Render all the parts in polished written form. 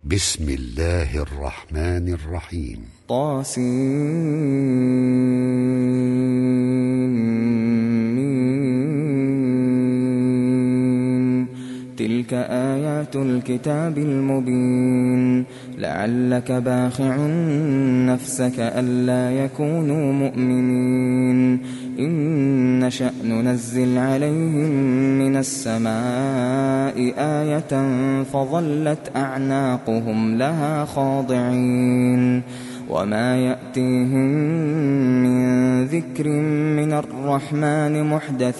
بسم الله الرحمن الرحيم. طاسين. تلك آيات الكتاب المبين. لعلك باخع نفسك ألا يكونوا مؤمنين. إن نشأ ننزل عليهم من السماء آية فظلت أعناقهم لها خاضعين. وما يأتيهم من ذكر من الرحمن محدث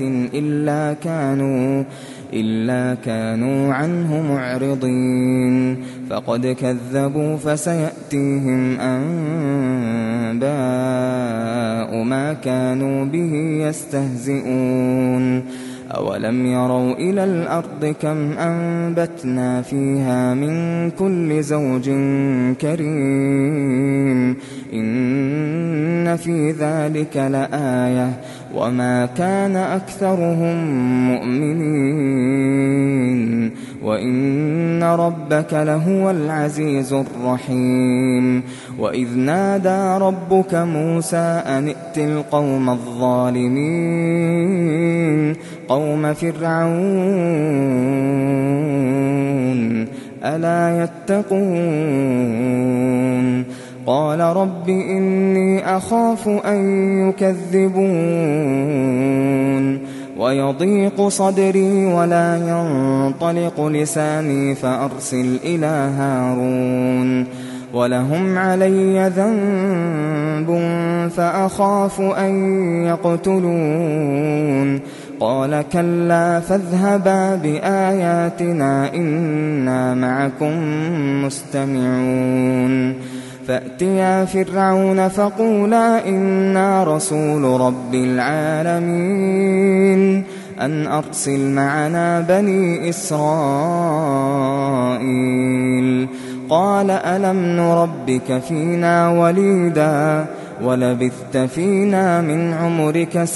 إلا كانوا عنه معرضين. فقد كذبوا فسيأتيهم أنباء ما كانوا به يستهزئون. أولم يروا إلى الأرض كم أنبتنا فيها من كل زوج كريم. إن في ذلك لآية وما كان أكثرهم مؤمنين وإن ربك لهو العزيز الرحيم. وإذ نادى ربك موسى أن ائت القوم الظالمين قوم فرعون ألا يتقون. قال رب إني أخاف أن يكذبون ويضيق صدري ولا ينطلق لساني فأرسل إلى هارون ولهم علي ذنب فأخاف أن يقتلون. قال كلا فاذهبا بآياتنا إنا معكم مستمعون. فأتيا فرعون فقولا إنا رسول رب العالمين أن أرسل معنا بني إسرائيل. قال ألم نربك فينا وليدا ولبثت فينا من عمرك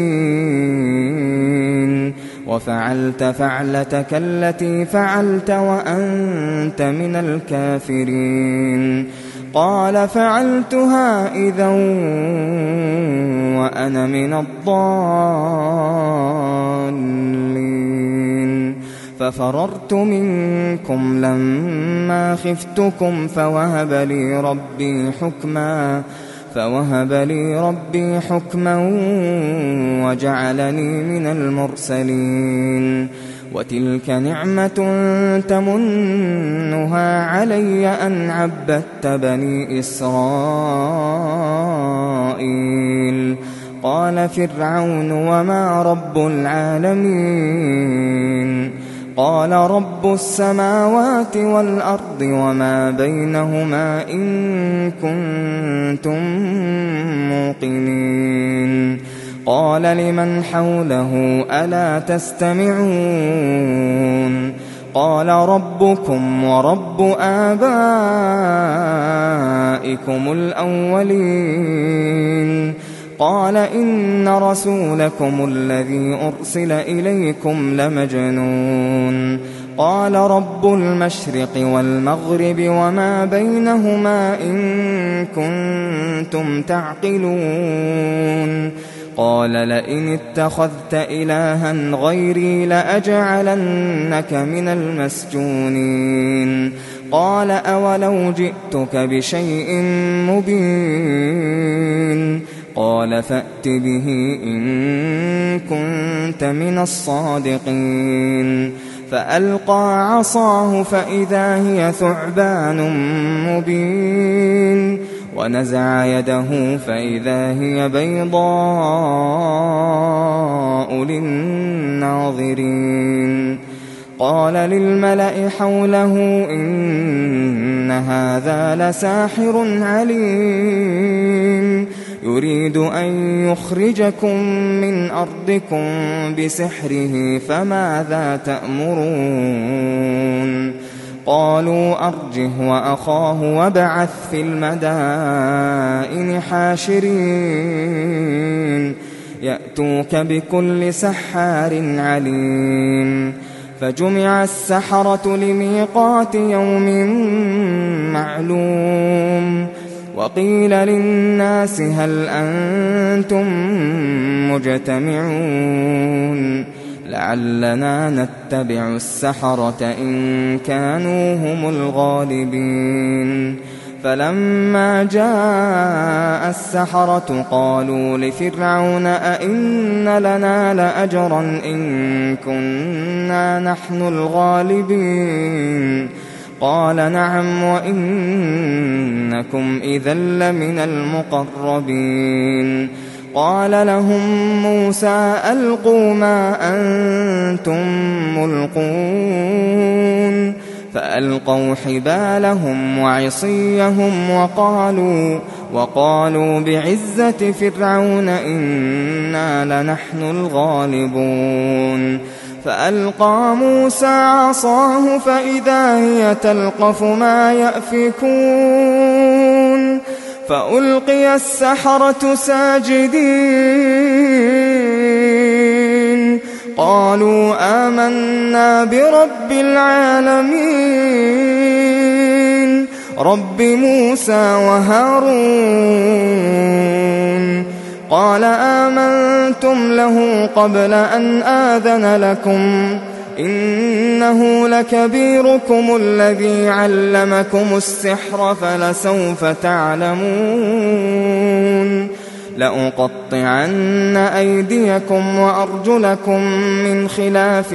سنين وفعلت فعلتك التي فعلت وأنت من الكافرين. قال فعلتها إذا وأنا من الضالين. ففررت منكم لما خفتكم فوهب لي ربي حكما وجعلني من المرسلين. وتلك نعمة تمنها علي أن عبدت بني إسرائيل. قال فرعون وما رب العالمين. قال رب السماوات والأرض وما بينهما إن كنتم موقنين. قال لمن حوله ألا تستمعون. قال ربكم ورب آبائكم الأولين. قال إن رسولكم الذي أرسل إليكم لمجنون. قال رب المشرق والمغرب وما بينهما إن كنتم تعقلون. قال لئن اتخذت إلها غيري لأجعلنك من المسجونين. قال أولو جئتك بشيء مبين. قال فأت به إن كنت من الصادقين. فألقى عصاه فإذا هي ثعبان مبين ونزع يده فإذا هي بيضاء للناظرين. قال للملأ حوله إن هذا لساحر عليم يريد أن يخرجكم من أرضكم بسحره فماذا تأمرون. قالوا أرجه وأخاه وابعث في المدائن حاشرين يأتوك بكل سحار عليم. فجمع السحرة لميقات يوم وقيل للناس هل أنتم مجتمعون لعلنا نتبع السحرة إن كانوا هم الغالبين فلما جاء السحرة قالوا لفرعون أئن لنا لأجرا إن كنا نحن الغالبين قال نعم وإنكم إذا لمن المقربين قال لهم موسى ألقوا ما أنتم ملقون فألقوا حبالهم وعصيهم وقالوا بعزة فرعون إنا لنحن الغالبون فألقى موسى عصاه فإذا هي تلقف ما يأفكون فألقي السحرة ساجدين قالوا آمنا برب العالمين رب موسى وهارون قال آمنتم له قبل أن آذن لكم إنه لكبيركم الذي علمكم السحر فلسوف تعلمون لأقطعن أيديكم وأرجلكم من خلاف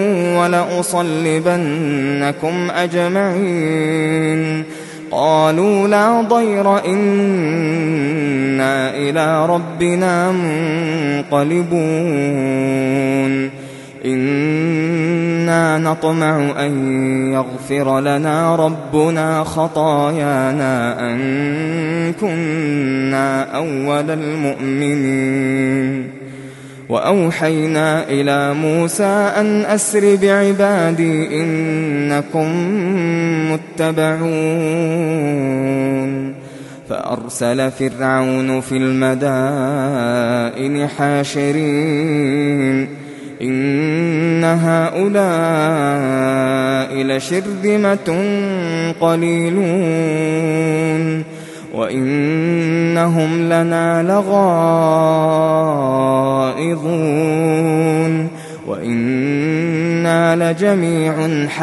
ولأصلبنكم أجمعين قالوا لا ضير إنا إلى ربنا منقلبون إنا نطمع أن يغفر لنا ربنا خطايانا أن كنا أول المؤمنين وأوحينا إلى موسى أن أسر بعبادي إنكم متبعون فأرسل فرعون في المدائن حاشرين إن هؤلاء لشرذمة قليلون وإنهم لنا لغائظون وإنا لجميع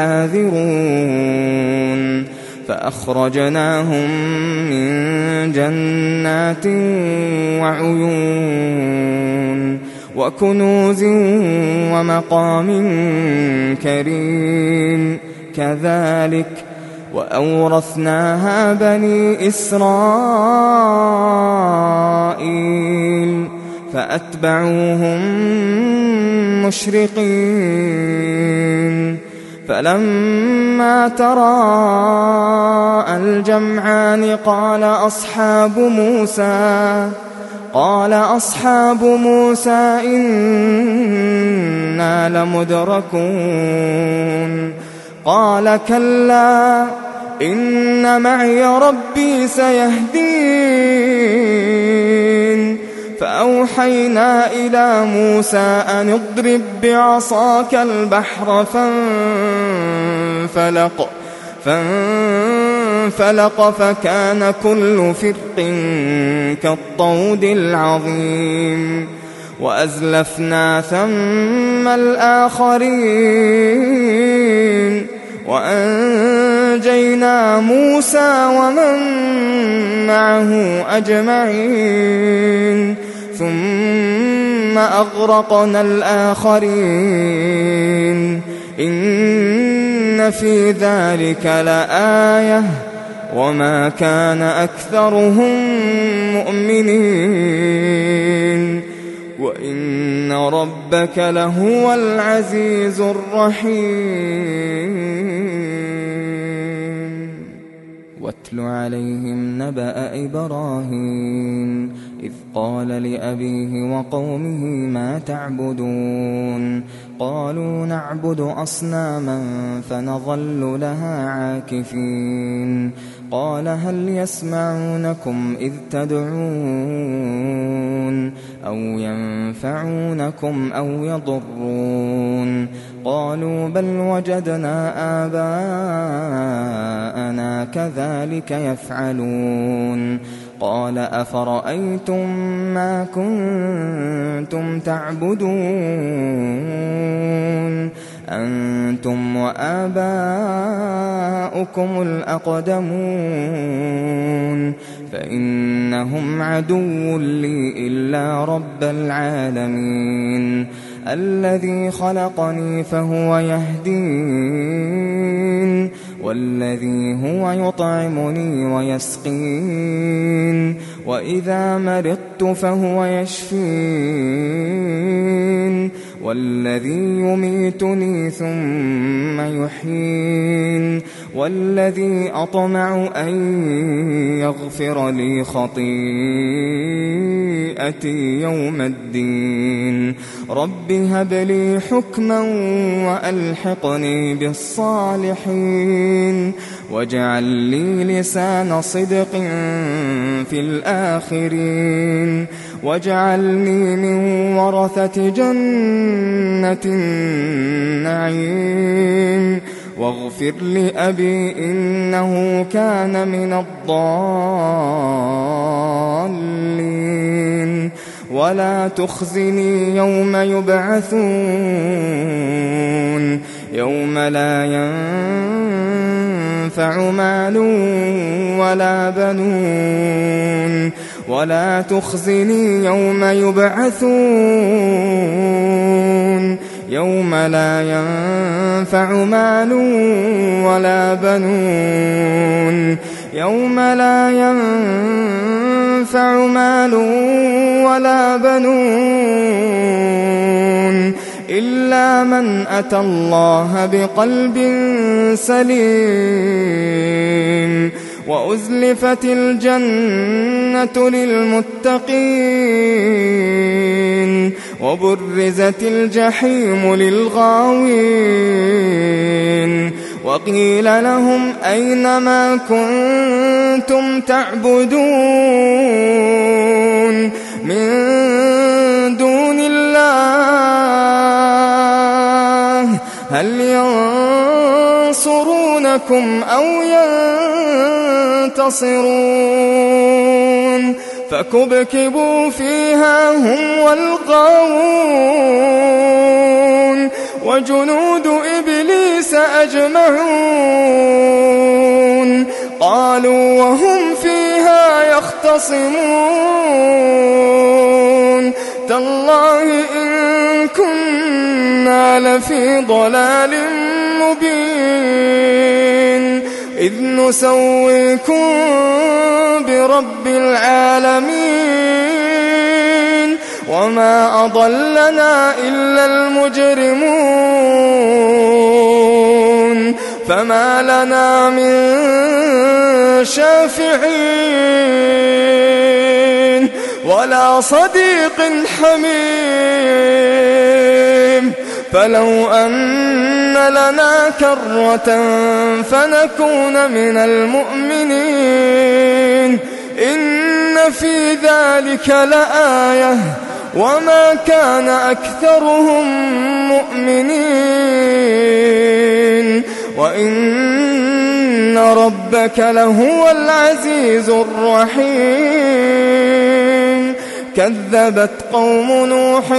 حاذرون فأخرجناهم من جنات وعيون وكنوز ومقام كريم كذلك وأورثناها بني إسرائيل فأتبعوهم مشرقين فلما تراءى الجمعان قال أصحاب موسى إنا لمدركون قال كلا إن معي ربي سيهدين فأوحينا إلى موسى أن اضرب بعصاك البحر فانفلق فكان كل فرق كالطود العظيم وأزلفنا ثم الآخرين وأنجينا موسى ومن معه أجمعين ثم أغرقنا الآخرين إن في ذلك لآية وما كان أكثرهم مؤمنين وإن ربك لهو العزيز الرحيم واتل عليهم نبأ إبراهيم إذ قال لأبيه وقومه ما تعبدون قالوا نعبد أصناما فنظل لها عاكفين قال هل يسمعونكم إذ تدعون أو ينفعونكم أو يضرون قالوا بل وجدنا آباءنا كذلك يفعلون قال أفرأيتم ما كنتم تعبدون أنتم وآباؤكم الأقدمون فإنهم عدو لي إلا رب العالمين الذي خلقني فهو يهدين والذي هو يطعمني ويسقين وإذا مرضت فهو يشفين والذي يميتني ثم يحيين والذي أطمع أن يغفر لي خطيئتي يوم الدين رب هب لي حكما وألحقني بالصالحين واجعل لي لسان صدق في الآخرين واجعلني من ورثة جنة النعيم واغفر لأبي إنه كان من الضالين ولا تخزني يوم يبعثون يوم لا ينفع مال ولا بنون ولا تخزني يوم يبعثون يوم لا ينفع مال ولا بنون يوم لا ينفع مال ولا بنون إلا من أتى الله بقلب سليم وأزلفت الجنة للمتقين وبرزت الجحيم للغاوين وقيل لهم أين ما كنتم تعبدون من دون الله هل ينصرونكم أو ينتصرون فكبكبوا فيها هم والغاوون وجنود إبليس أجمعون قالوا وهم فيها يختصمون تالله إن كنا لفي ضلال مبين إذ نسويكم برب العالمين وما أضلنا إلا المجرمون فما لنا من شافعين ولا صديق حميم فلو أن لنا كرة فنكون من المؤمنين إن في ذلك لآية وما كان أكثرهم مؤمنين وإن ربك لهو العزيز الرحيم كذبت قوم نوح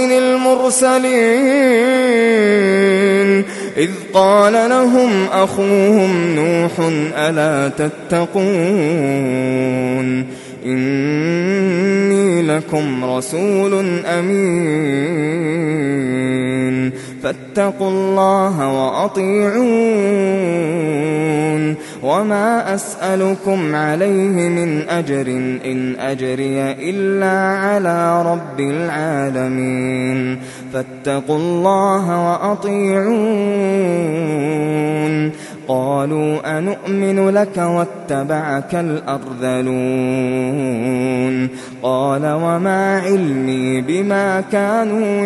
المرسلين إذ قال لهم أخوهم نوح ألا تتقون إني لكم رسول أمين فاتقوا الله وأطيعون وما أسألكم عليه من أجر إن أجري إلا على رب العالمين فاتقوا الله وأطيعون قالوا أنؤمن لك واتبعك الأرذلون قال وما علمي بما كانوا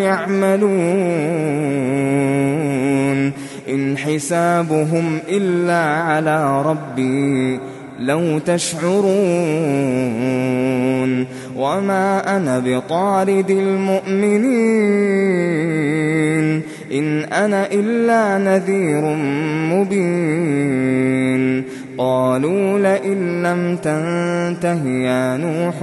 يعملون إن حسابهم إلا على ربي لو تشعرون وما أنا بطارد المؤمنين إن أنا إلا نذير مبين قالوا لئن لم تنته يا نوح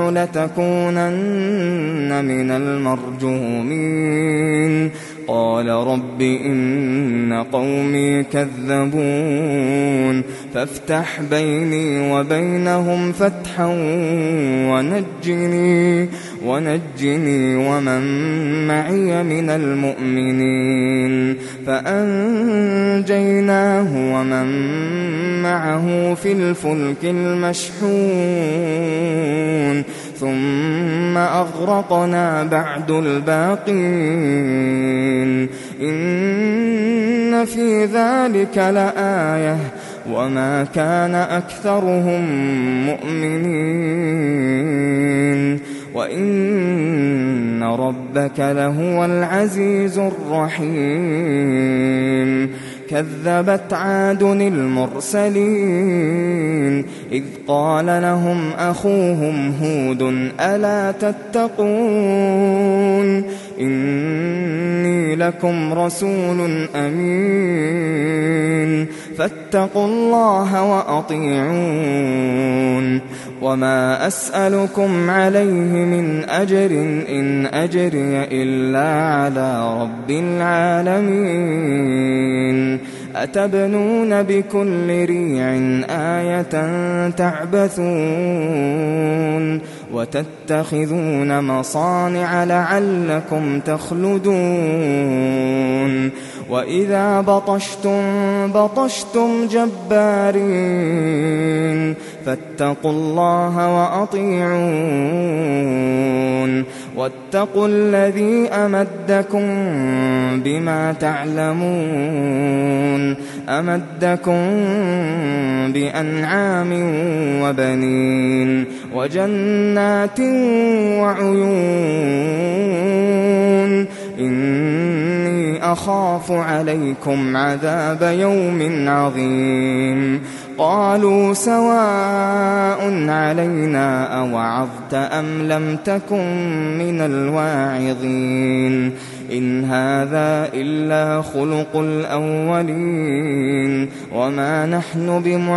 لتكونن من المرجومين قال رب إن قومي كذبون فافتح بيني وبينهم فتحا ونجني ومن معي من المؤمنين فأنجيناه ومن معه في الفلك المشحون ثم أغرقنا بعد الباقين إن في ذلك لآية وما كان أكثرهم مؤمنين وإن ربك لهو العزيز الرحيم كذبت عاد المرسلين إذ قال لهم أخوهم هود ألا تتقون إني لكم رسول أمين فاتقوا الله وأطيعون وما أسألكم عليه من أجر إن أجري إلا على رب العالمين أتبنون بكل ريع آية تعبثون وتتخذون مصانع لعلكم تخلدون وإذا بطشتم جبارين فاتقوا الله وأطيعون واتقوا الذي أمدكم بما تعلمون أمدكم بأنعام وبنين وجنات وعيون إني أخاف عليكم عذاب يوم عظيم قالوا سواء علينا أوعظت أم لم تكن من الواعظين إن هذا إلا خلق الأولين وما نحن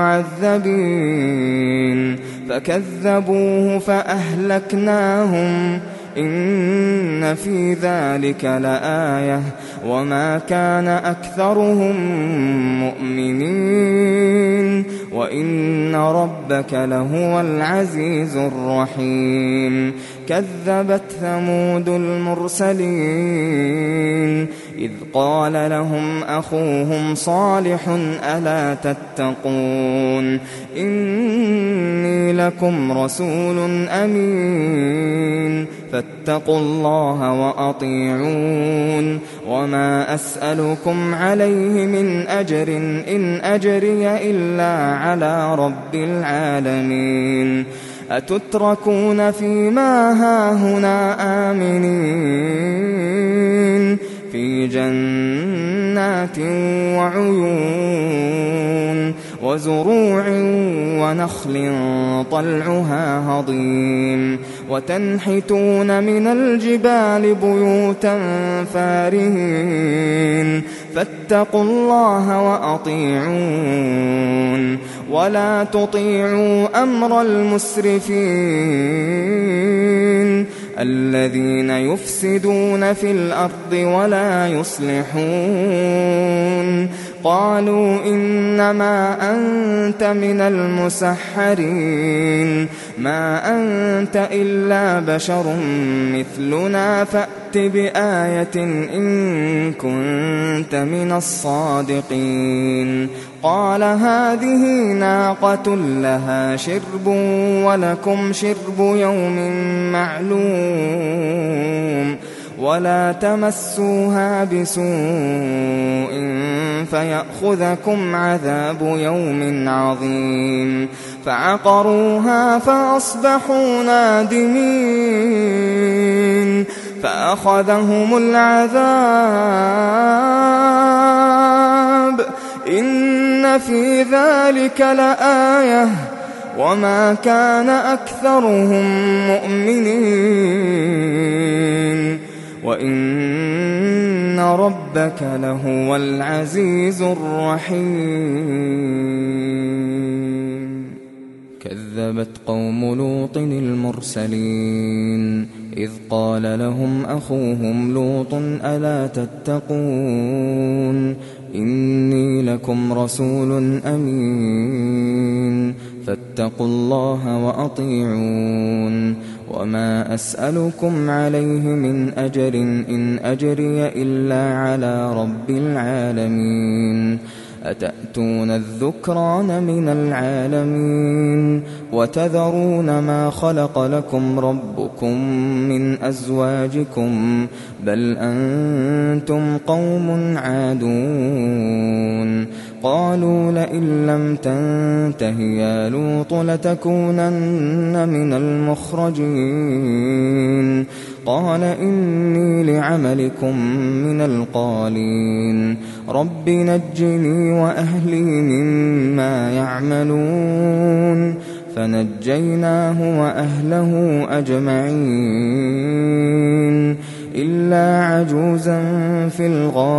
بمعذبين فكذبوه فأهلكناهم إن في ذلك لآية وما كان أكثرهم مؤمنين وإن ربك لهو العزيز الرحيم كذبت ثمود المرسلين إذ قال لهم أخوهم صالح ألا تتقون إني لكم رسول أمين فاتقوا الله وأطيعون وما أسألكم عليه من أجر إن أجري إلا على رب العالمين أتتركون فيما هاهنا آمنين في جنات وعيون وزروع ونخل طلعها هضيم وتنحتون من الجبال بيوتا فارهين فاتقوا الله وأطيعون ولا تطيعوا أمر المسرفين الذين يفسدون في الأرض ولا يصلحون قالوا إنما أنت من المسحرين ما أنت إلا بشر مثلنا فأت بآية إن كنت من الصادقين قال هذه ناقة لها شرب ولكم شرب يوم معلوم ولا تمسوها بسوء فيأخذكم عذاب يوم عظيم فعقروها فأصبحوا نادمين فأخذهم العذاب إن في ذلك لآية وما كان أكثرهم مؤمنين وإن وإن ربك لهو العزيز الرحيم. كذبت قوم لوط المرسلين إذ قال لهم أخوهم لوط ألا تتقون إني لكم رسول أمين فاتقوا الله وأطيعون وما أسألكم عليه من أجر إن أجري إلا على رب العالمين أتأتون الذكران من العالمين وتذرون ما خلق لكم ربكم من أزواجكم بل أنتم قوم عادون قالوا لئن لم تنته يا لوط لتكونن من المخرجين قال إني لعملكم من القالين رب نجني وأهلي مما يعملون فنجيناه وأهله أجمعين إلا عجوزا في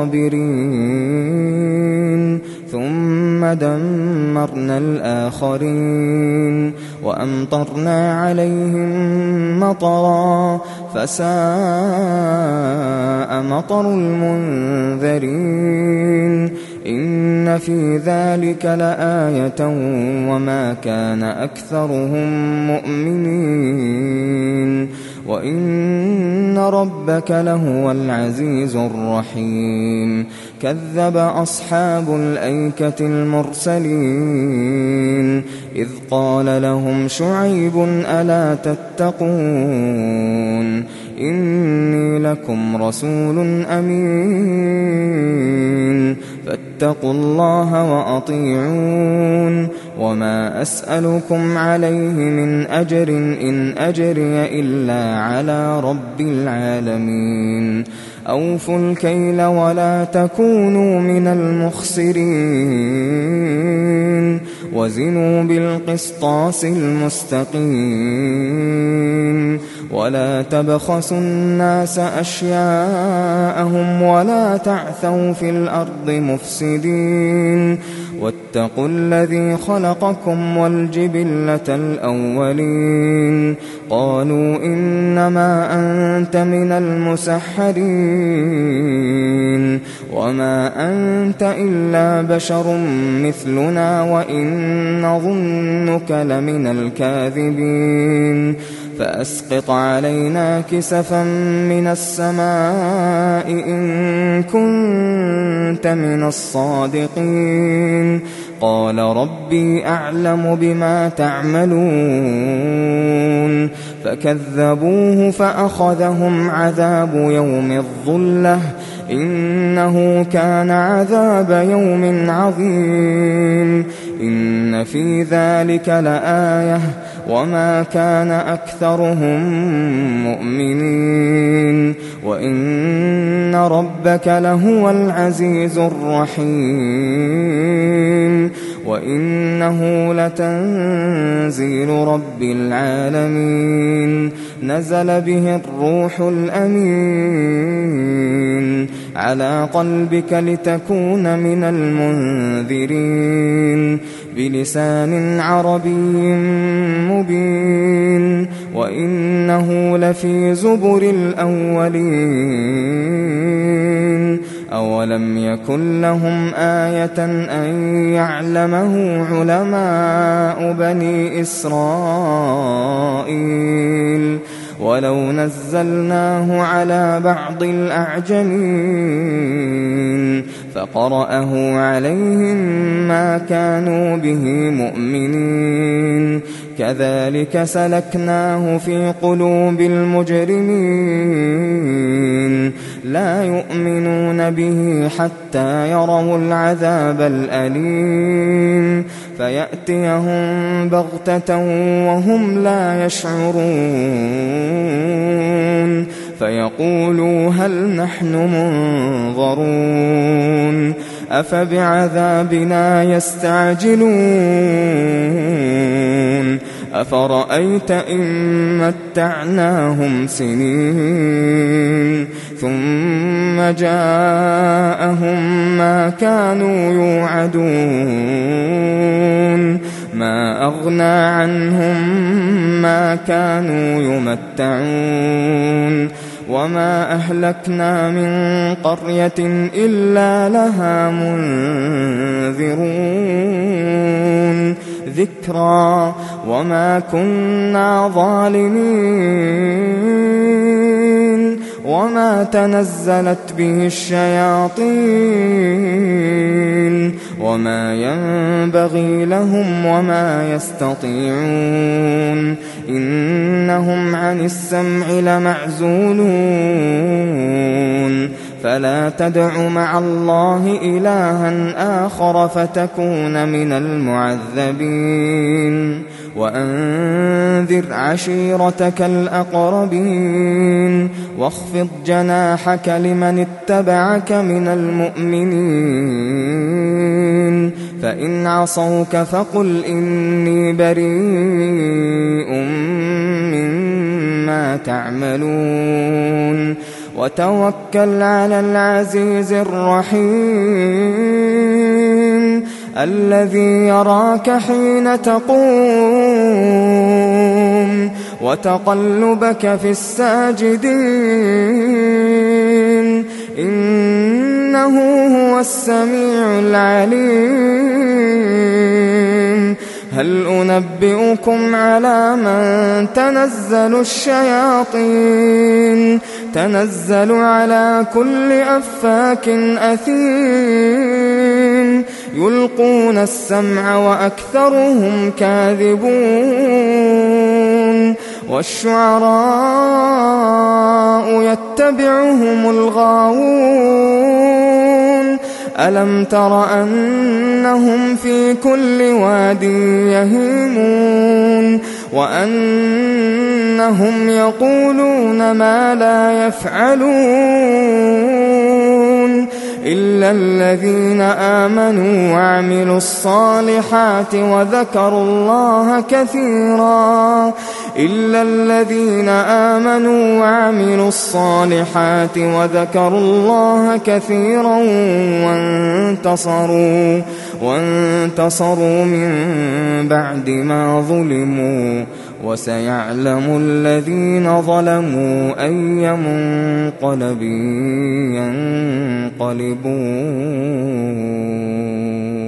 الغابرين ثم دمرنا الآخرين وأمطرنا عليهم مطرا فساء مطر المنذرين إن في ذلك لآية وما كان أكثرهم مؤمنين وإن ربك لهو العزيز الرحيم كذب أصحاب الأيكة المرسلين إذ قال لهم شعيب ألا تتقون إني لكم رسول أمين فاتقوا الله وأطيعون وما أسألكم عليه من أجر إن أجري إلا على رب العالمين أوفوا الكيل ولا تكونوا من المخسرين وزنوا بالقسطاس المستقيم ولا تبخسوا الناس أشياءهم ولا تعثوا في الأرض مفسدين واتقوا الذي خلقكم والجبلة الأولين قالوا إنما أنت من المسحرين وما أنت إلا بشر مثلنا وإن نظنك لمن الكاذبين فأسقط علينا كسفا من السماء إن كنت من الصادقين قال ربي أعلم بما تعملون فكذبوه فأخذهم عذاب يوم الظلة إنه كان عذاب يوم عظيم إن في ذلك لآية وما كان أكثرهم مؤمنين وإن ربك لهو العزيز الرحيم وإنه لتنزيل رب العالمين نزل به الروح الأمين على قلبك لتكون من المنذرين بلسان عربي مبين وإنه لفي زبر الأولين أولم يكن لهم آية أن يعلمه علماء بني إسرائيل ولو نزلناه على بعض الأعجمين فقرأه عليهم ما كانوا به مؤمنين كذلك سلكناه في قلوب المجرمين لا يؤمنون به حتى يروا العذاب الأليم فيأتيهم بغتة وهم لا يشعرون فيقولوا هل نحن منظرون أفبعذابنا يستعجلون أفرأيت إن متعناهم سنين ثم جاءهم ما كانوا يوعدون ما أغنى عنهم ما كانوا يمتعون وما أهلكنا من قرية إلا لها منذرون ذكرى وما كنا ظالمين وما تنزلت به الشياطين وما ينبغي لهم وما يستطيعون إنهم عن السمع لمعزولون فلا تدع مع الله إلها آخر فتكون من المعذبين وأنذر عشيرتك الأقربين واخفض جناحك لمن اتبعك من المؤمنين فإن عصوك فقل إني بريء مما تعملون وتوكل على العزيز الرحيم الذي يراك حين تقوم وتقلبك في الساجدين إنه هو السميع العليم هل أنبئكم على من تنزل الشياطين تنزل على كل أفاك أثيم يلقون السمع وأكثرهم كاذبون والشعراء يتبعهم الغاوون ألم تر أنهم في كل واد يهيمون وأنهم يقولون ما لا يفعلون إلا الذين آمنوا وعملوا الصالحات وذكروا الله كثيرا إلا الذين آمنوا وعملوا الصالحات وذكروا الله كثيرا وانتصروا من بعد ما ظلموا وسيعلم الذين ظلموا أي منقلب ينقلبون